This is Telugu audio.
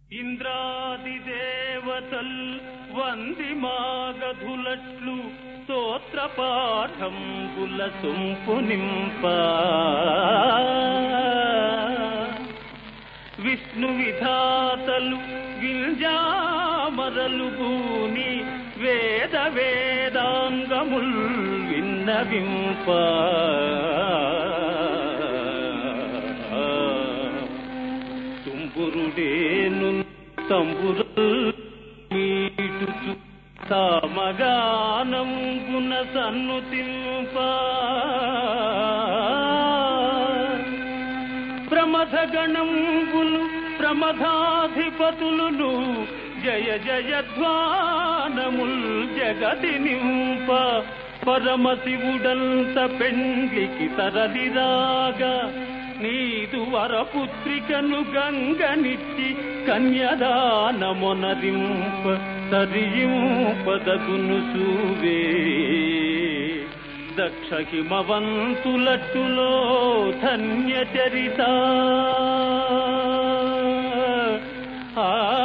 ఇంద్రాది దేవతల్ వందిమాగధులట్లు స్తోత్ర పాఠంబుల సొంపు నింప విష్ణు విధాతలు వింజామరలు భూని వేద వేదాంగముల్ విన్నవింప తుంబురుడేను తంబురుల్ మీటుచు సామగానం గుణ సన్నుతింప ప్రమథగణంబులు ప్రమథాధిపతులు జయ జయధ్వానముల్ జగతి నింప పరమశివుడంత పెండ్లికి తరలిరాగా నీదు వరపుత్రికను గంగనిచ్చి కన్యదానమొనరింప తరియింపదగును సూవే దక్ష హిమవంతులట్టులో ధన్య చరిత